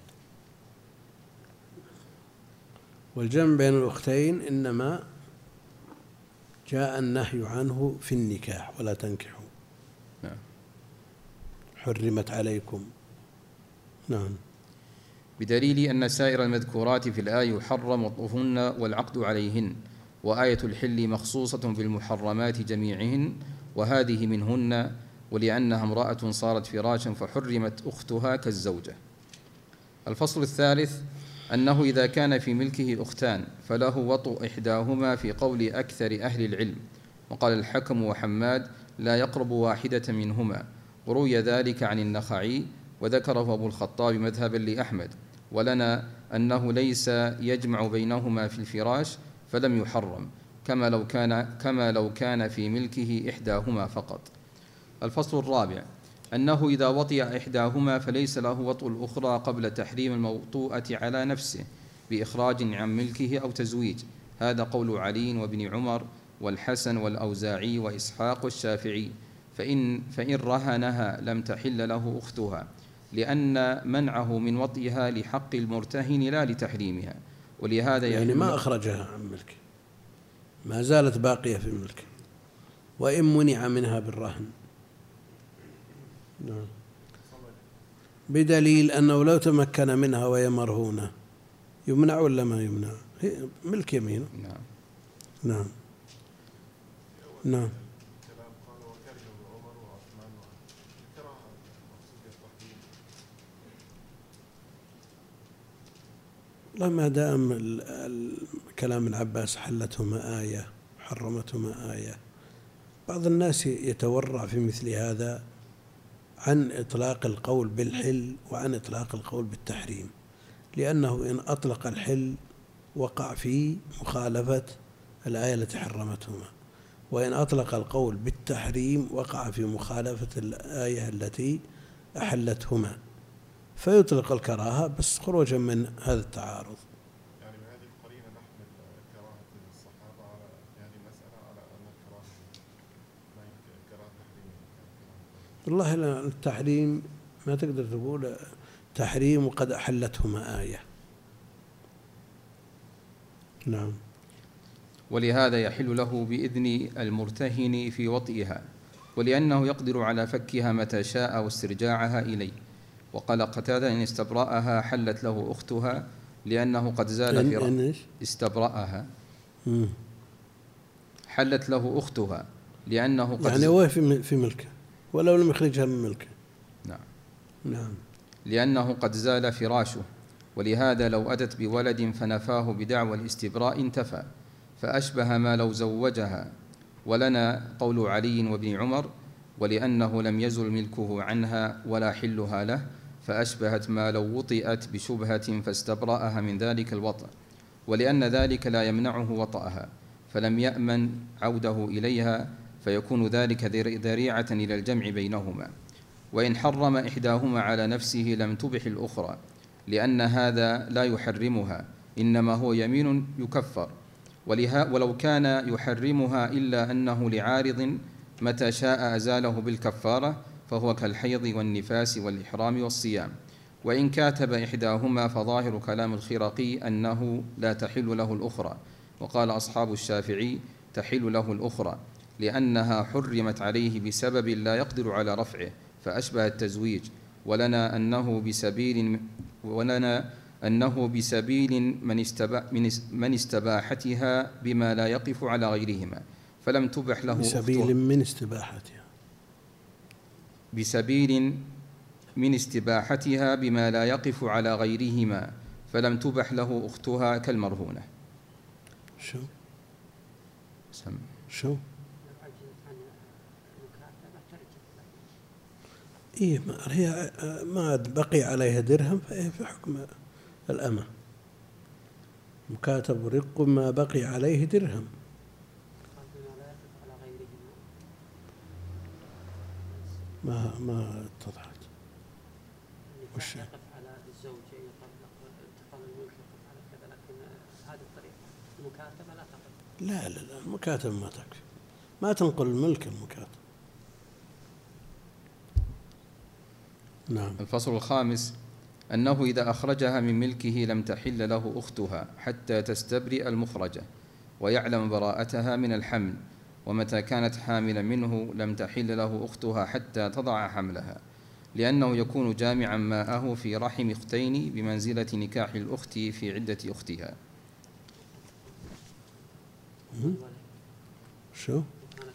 والجمع بين الأختين إنما جاء النهي عنه في النكاح: ولا تنكحوا. نعم. حرمت عليكم. نعم. بدليل أن سائر المذكورات في الآية يحرم وطئهن والعقد عليهن، وآية الحل مخصوصة بالمحرمات جميعهن، وهذه منهن، ولأنها امرأة صارت فراشا فحرمت أختها كالزوجة. الفصل الثالث أنه إذا كان في ملكه أختان فله وطء إحداهما في قول أكثر أهل العلم، وقال الحكم وحماد: لا يقرب واحدة منهما. وروي ذلك عن النخعي، وذكره أبو الخطاب مذهبا لأحمد، ولنا أنه ليس يجمع بينهما في الفراش فلم يحرم، كما لو كان كما لو كان في ملكه إحداهما فقط. الفصل الرابع أنه إذا وطئ إحداهما فليس له وطء الأخرى قبل تحريم الموطوءة على نفسه بإخراج عن ملكه أو تزويج. هذا قول علي وابن عمر والحسن والأوزاعي وإسحاق والشافعي. فإن, فإن رهنها لم تحل له أختها، لأن منعه من وطئها لحق المرتهن لا لتحريمها، ولهذا يعني ما أخرجها عن ملكه، ما زالت باقية في ملكه، وإن منع منها بالرهن. نعم. بدليل أنه لو تمكن منها وهي مرهونة يمنع ولا ما يمنع؟ هي ملك يمينه. نعم. نعم. نعم. والله ما دام كلام العباس حلتهما آية حرمتهما آية، بعض الناس يتورع في مثل هذا عن إطلاق القول بالحل وعن إطلاق القول بالتحريم، لأنه إن أطلق الحل وقع في مخالفة الآية التي حرمتهما، وإن أطلق القول بالتحريم وقع في مخالفة الآية التي أحلتهما، فيطلق الكراهة بس خروجا من هذا التعارض. يعني بهذه القرينة نحمل كراهة الصحابة على هذه المسألة على أن الكراهة ما يمكن كراهة تحريم. والله التحريم ما تقدر تقول تحريم وقد أحلتهما آية، نعم. ولهذا يحل له بإذن المرتهن في وطئها، ولأنه يقدر على فكها متى شاء واسترجاعها إليه. وقال قتادة: إن استبرأها حلت له أختها لأنه قد زال في رأ... استبرأها مم. حلت له أختها لأنه قد يعني هو في في ملكه ولو لم يخرجها من ملكه. نعم. نعم. لأنه قد زال فراشه، ولهذا لو أتت بولد فنفاه بدعوى الاستبراء انتفى، فأشبه ما لو زوجها. ولنا قول علي وابن عمر: ولأنه لم يزل ملكه عنها ولا حلها له، فأشبهت ما لو وطئت بشبهة فاستبرأها من ذلك الوطأ، ولأن ذلك لا يمنعه وطأها، فلم يأمن عوده إليها، فيكون ذلك ذريعة إلى الجمع بينهما. وإن حرم إحداهما على نفسه لم تبح الأخرى، لأن هذا لا يحرمها، إنما هو يمين يكفر. ولها ولو كان يحرمها إلا أنه لعارض متى شاء أزاله بالكفارة، فهو كالحيض والنفاس والإحرام والصيام. وإن كاتب إحداهما فظاهر كلام الخرقي أنه لا تحل له الأخرى. وقال أصحاب الشافعي: تحل له الأخرى، لأنها حرمت عليه بسبب لا يقدر على رفعه، فأشبه التزويج. ولنا أنه بسبيل ولنا أنه بسبيل من, استبا من استباحتها بما لا يقف على غيرهما، فلم تبح له بسبيل من استباحتها بسبيل من استباحتها بما لا يقف على غيرهما، فلم تبح له أختها كالمرهونة. شو سم. شو إيه ما هي ما بقي عليها درهم فهي في حكم الأمة. مكاتب رق ما بقي عليه درهم. ما ما اتضحت. وش يقف على الزوج يطلق انتقال الملك يقف على كذا، لكن هذه الطريقة المكاتبة لا تقف. لا لا لا المكاتبة ما تكفي، ما تنقل الملك المكاتبة. نعم. الفصل الخامس: أنه إذا أخرجها من ملكه لم تحل له أختها حتى تستبرئ المخرجة ويعلم براءتها من الحمل، ومتى كانت حاملا منه لم تحل له أختها حتى تضع حملها، لأنه يكون جامعا ماءه في رحم أختين بمنزلة نكاح الأخت في عدة أختها. شو؟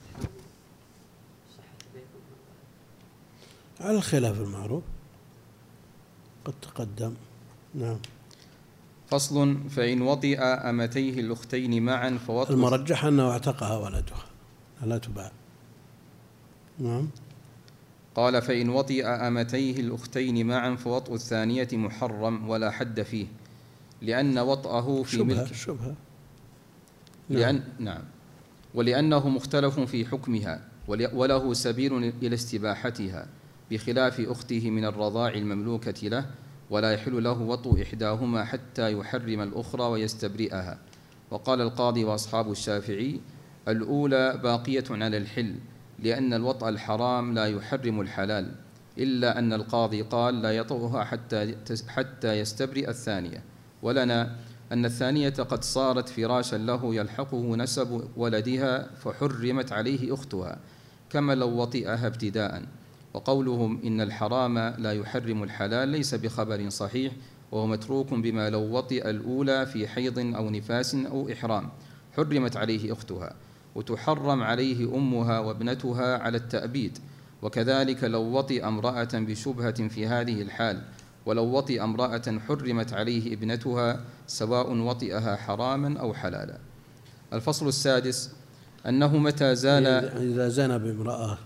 على الخلاف المعروف قد تقدم. نعم. فصل: فإن وطئ أمتيه الأختين معا فوطئ المرجح أنه اعتقها ولدها لا تباع. نعم. قال: فإن وطئ أمتيه الأختين معا فوطئ الثانية محرم ولا حد فيه، لأن وطئه في شبهة ملك شبهة. لأن نعم. نعم ولأنه مختلف في حكمها، وله سبيل إلى استباحتها، بخلاف أخته من الرضاع المملوكة له، ولا يحل له وطء إحداهما حتى يحرم الأخرى ويستبرئها. وقال القاضي وأصحاب الشافعي: الأولى باقية على الحل، لأن الوطء الحرام لا يحرم الحلال، إلا أن القاضي قال لا يطؤها حتى حتى يستبرئ الثانية. ولنا أن الثانية قد صارت فراشا له يلحقه نسب ولدها، فحرمت عليه أختها كما لو وطئها ابتداء. وقولهم إن الحرام لا يحرم الحلال ليس بخبر صحيح، وهو متروك بما لو وطئ الأولى في حيض أو نفاس أو إحرام حرمت عليه أختها، وتحرم عليه أمها وابنتها على التأبيد. وكذلك لو وطئ امرأة بشبهة في هذه الحال، ولو وطئ امرأة حرمت عليه ابنتها، سواء وطئها حراما أو حلالا. الفصل السادس: أنه متى زال إذا زنى بامرأة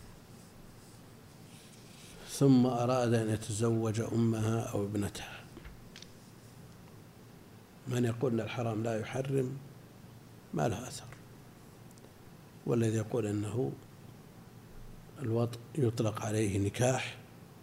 ثم أراد أن يتزوج أمها أو ابنتها، من يقول أن الحرام لا يحرم ما له أثر، والذي يقول أنه الوطء يطلق عليه نكاح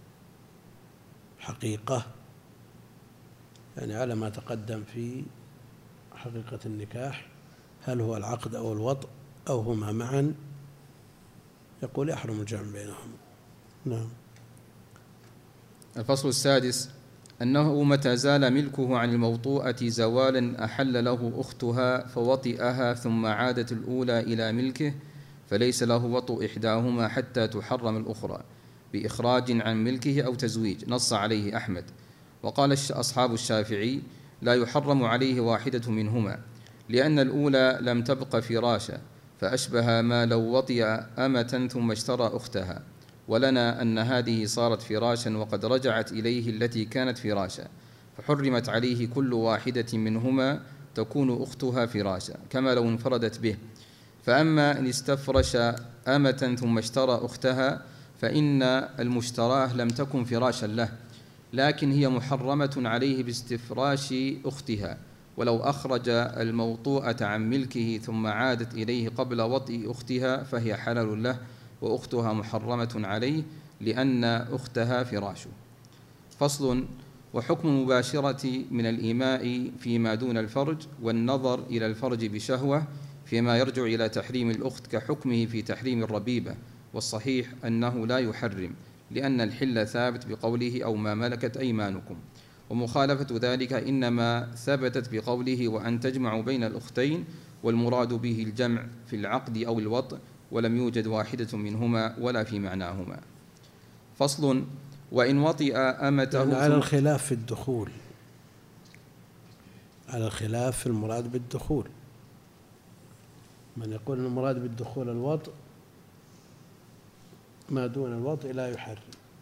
حقيقة، يعني على ما تقدم في حقيقة النكاح، هل هو العقد أو الوطء أو هما معا، يقول يحرم الجمع بينهما. نعم. الفصل السادس: أنه متى زال ملكه عن الموطوءة زوالا أحل له أختها فوطئها ثم عادت الأولى إلى ملكه فليس له وطء إحداهما حتى تحرم الأخرى بإخراج عن ملكه أو تزويج، نص عليه أحمد. وقال أصحاب الشافعي لا يحرم عليه واحدة منهما لأن الأولى لم تبق فراشا، فأشبه ما لو وطئ أمة ثم اشترى أختها، ولنا أن هذه صارت فراشا وقد رجعت إليه التي كانت فراشا، فحرمت عليه كل واحدة منهما تكون أختها فراشا كما لو انفردت به. فأما إن استفرش أمة ثم اشترى أختها فإن المشتراه لم تكن فراشا له، لكن هي محرمة عليه باستفراش أختها، ولو أخرج الموطوءة عن ملكه ثم عادت إليه قبل وطئ أختها فهي حلال له، وأختها محرمة عليه لأن أختها فراشه. فصل. وحكم المباشرة من الإيماء فيما دون الفرج والنظر إلى الفرج بشهوة فيما يرجع إلى تحريم الأخت كحكمه في تحريم الربيبة، والصحيح أنه لا يحرم لأن الحل ثابت بقوله أو ما ملكت أيمانكم، ومخالفة ذلك إنما ثبتت بقوله وأن تجمعوا بين الأختين، والمراد به الجمع في العقد أو الوطء، ولم يوجد واحدة منهما ولا في معناهما. فصل. وإن وطئ أمته يعني على الخلاف في الدخول، على الخلاف في المراد بالدخول، من يقول أن المراد بالدخول الوطء ما دون الوطء لا يحرم،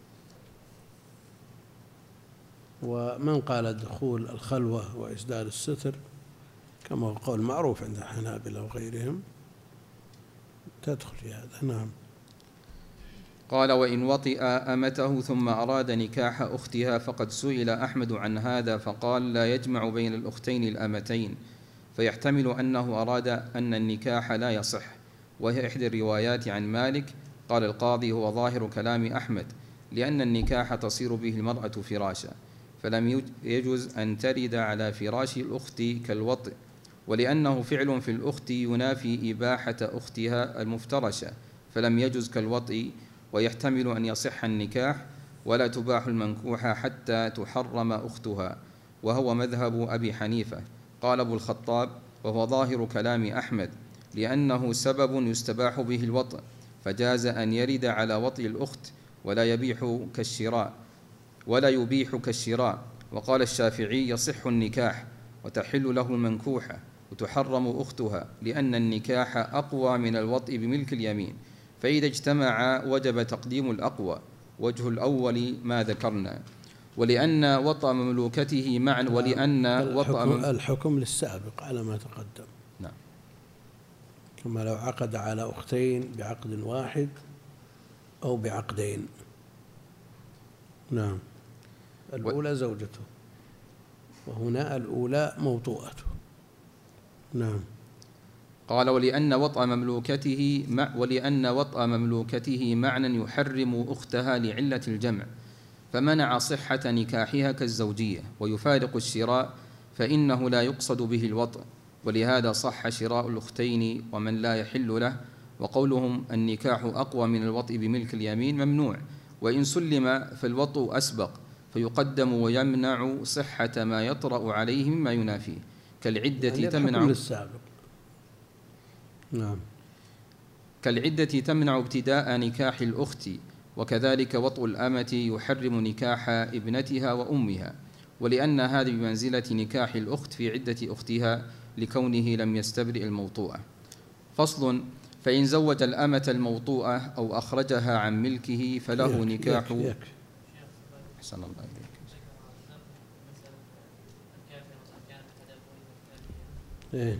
ومن قال الدخول الخلوة وإسدال الستر كما هو قول معروف عند الحنابلة وغيرهم تدخل في هذا. نعم. قال وإن وطئ أمته ثم أراد نكاح أختها فقد سئل أحمد عن هذا فقال لا يجمع بين الأختين الأمتين، فيحتمل أنه أراد أن النكاح لا يصح، وهي إحدى الروايات عن مالك. قال القاضي هو ظاهر كلام أحمد لأن النكاح تصير به المرأة فراشا، فلم يجوز أن ترد على فراش الأخت كالوطئ، ولأنه فعل في الأخت ينافي إباحة أختها المفترشة فلم يجوز كالوطئ، ويحتمل أن يصح النكاح ولا تباح المنكوحة حتى تحرم أختها، وهو مذهب أبي حنيفة. قال أبو الخطاب وهو ظاهر كلام أحمد لأنه سبب يستباح به الوطء، فجاز أن يرد على وطئ الأخت ولا يبيح كالشراء ولا يبيح كالشراء. وقال الشافعي يصح النكاح وتحل له المنكوحة وتحرم أختها لأن النكاح أقوى من الوطئ بملك اليمين، فإذا اجتمع وجب تقديم الأقوى، وجه الأول ما ذكرنا، ولأن وطأ مملوكته معا ولأن وطأ الحكم, الحكم للسابق على ما تقدم. نعم. كما لو عقد على أختين بعقد واحد أو بعقدين. نعم. الأولى زوجته وهنا الأولى موطوءته. نعم. قال ولأن وطأ مملوكته مع ولأن وطأ مملوكته معنى يحرم أختها لعلة الجمع، فمنع صحة نكاحها كالزوجية، ويفارق الشراء فإنه لا يقصد به الوطء، ولهذا صح شراء الأختين ومن لا يحل له. وقولهم النكاح أقوى من الوطء بملك اليمين ممنوع، وإن سلم فالوطء أسبق فيقدم ويمنع صحة ما يطرأ عليه مما ينافيه كالعدة يعني تمنع للسابق. نعم. كالعدة تمنع ابتداء نكاح الأخت، وكذلك وطء الأمة يحرم نكاح ابنتها وأمها، ولأن هذه بمنزلة نكاح الأخت في عدة أختها لكونه لم يستبرئ الموطوءة. فصل. فإن زوج الأمة الموطوءة أو أخرجها عن ملكه فله نكاح. أحسن الله إليك. إيه.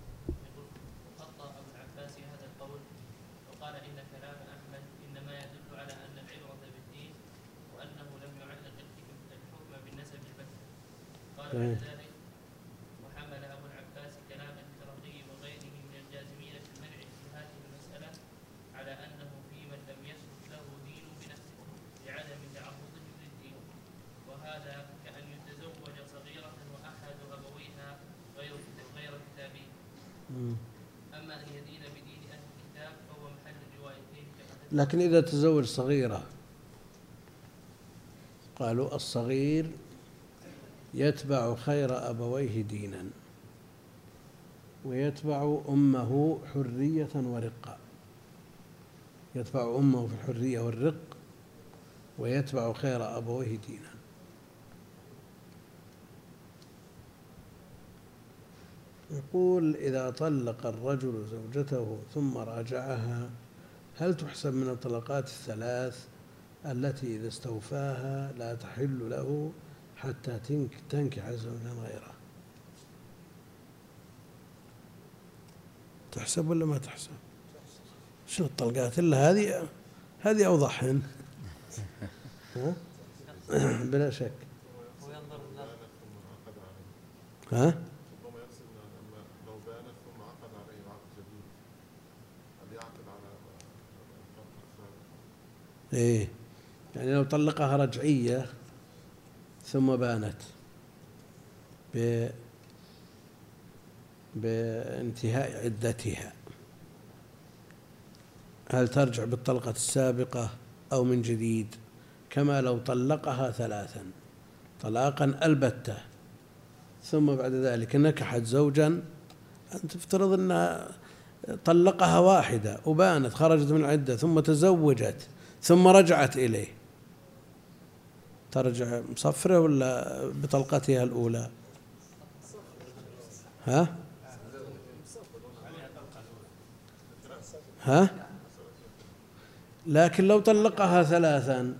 ذلك وحمل أبو العباس كلام الكرمي وغيره من الجازمين في المنع في هذه المسألة على أنه في من لم يثبت له دين بنفسه لعدم تعرضه للدين، وهذا كأن يتزوج صغيرة وأحد أبويها غير غير كتابي. أما أن يدين بدين أهل الكتاب فهو محل روايتين. لكن إذا تزوج صغيرة قالوا الصغير يتبع خير أبويه دينا ويتبع أمه حرية ورقا. يتبع أمه في الحرية والرق ويتبع خير أبويه دينا. يقول إذا طلق الرجل زوجته ثم راجعها هل تحسب من الطلقات الثلاث التي إذا استوفاها لا تحل له حتى تنكح زوجا غيره؟ تحسب ولا ما تحسب؟ شنو الطلقات إلا هذه؟ هذه أوضحهن. بلا شك. ها؟ إيه، يعني لو طلقها رجعية ثم بانت ب بانتهاء عدتها هل ترجع بالطلقة السابقة أو من جديد؟ كما لو طلقها ثلاثا طلاقا البتة ثم بعد ذلك نكحت زوجا، أنت تفترض أنها طلقها واحدة وبانت خرجت من العدة ثم تزوجت ثم رجعت إليه، ترجع مصفرة ولا بطلقتها الأولى؟ ها؟ ها؟ لكن لو طلقها ثلاثا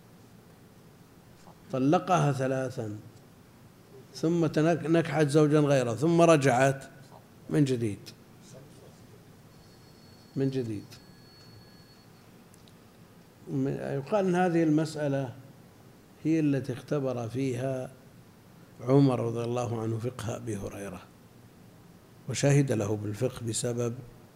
طلقها ثلاثا ثم نكحت زوجا غيره ثم رجعت من جديد من جديد يقال أن هذه المسألة هي التي اختبر فيها عمر رضي الله عنه فقه أبي هريرة وشهد له بالفقه بسبب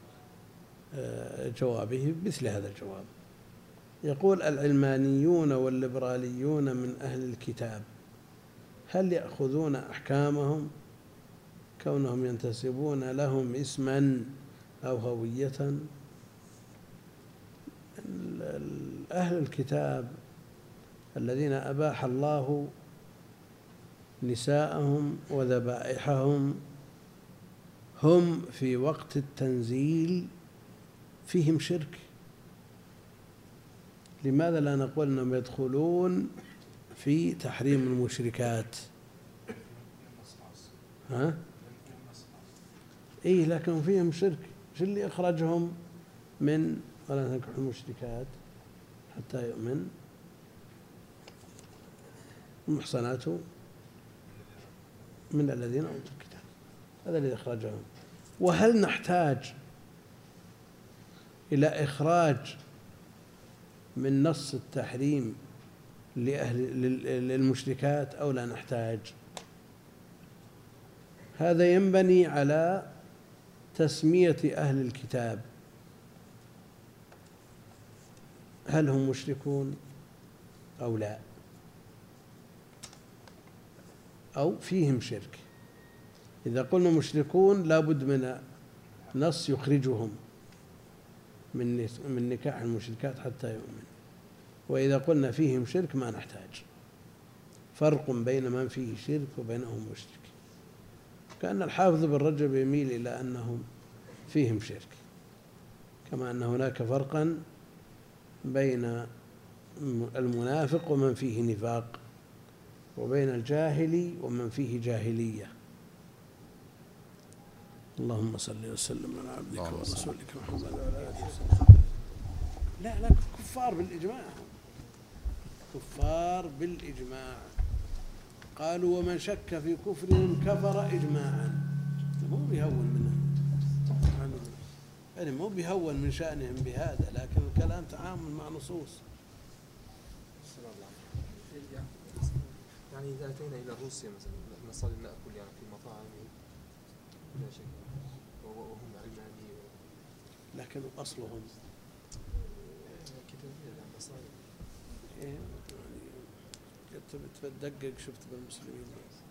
جوابه مثل هذا الجواب. يقول العلمانيون والليبراليون من أهل الكتاب هل يأخذون أحكامهم كونهم ينتسبون لهم اسما أو هوية؟ أهل الكتاب الذين أباح الله نساءهم وذبائحهم هم في وقت التنزيل فيهم شرك. لماذا لا نقول أنهم يدخلون في تحريم المشركات؟ ها؟ إيه، لكن فيهم شرك. شو اللي أخرجهم من ولا تنكحوا المشركات حتى يؤمن؟ المحصنات من الذين أوتوا الكتاب، هذا الذي أخرجهم. وهل نحتاج إلى إخراج من نص التحريم لأهل للمشركات أو لا نحتاج؟ هذا ينبني على تسمية أهل الكتاب، هل هم مشركون أو لا، أو فيهم شرك. إذا قلنا مشركون لابد من نص يخرجهم من من نكاح المشركات حتى يؤمن. وإذا قلنا فيهم شرك ما نحتاج. فرق بين من فيه شرك وبينهم مشرك. كأن الحافظ بن رجب يميل إلى أنهم فيهم شرك، كما أن هناك فرقا بين المنافق ومن فيه نفاق، وبين الجاهلي ومن فيه جاهلية. اللهم صل وسلم على عبدك ورسولك محمد وعلى آله وصحبه. لا لا كفار بالإجماع، كفار بالإجماع. قالوا ومن شك في كفرهم كفر إجماعا. مو بيهون منهم، يعني مو بيهون من شأنهم بهذا، لكن الكلام تعامل مع نصوص. يعني إذا أتينا إلى روسيا مثلا نصل نأكل يعني في مطاعم لا شك وهم علمانيين، لكن أصلهم كتابية النصارى. إيه يعني تدقق شفت بالمسلمين.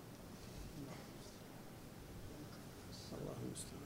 الله المستعان.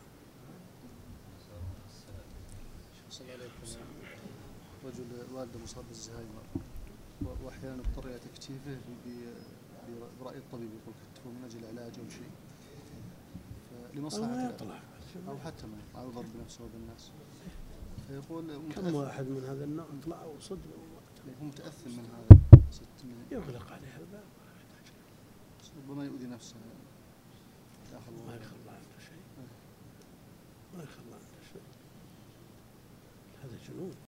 صلى الله عليه وسلم. رجل والده مصاب بالزهايمر واحيانا اضطر ياتي تكشيفه برأي الطبيب، يقول يكون من أجل علاج أو شيء أو لمصلحة ما العلاج. يطلع أو حتى ما يطلع يضر بنفسه وبالناس. فيقول كم متأثم. واحد من هذا النوع طلع وصدق هو متأثم من هذا. ست إنه يغلق عليه الباب ربما يؤذي نفسه داخل ما الوضع. يخلى عنده شيء ما يخلى عنده شيء هذا جنون.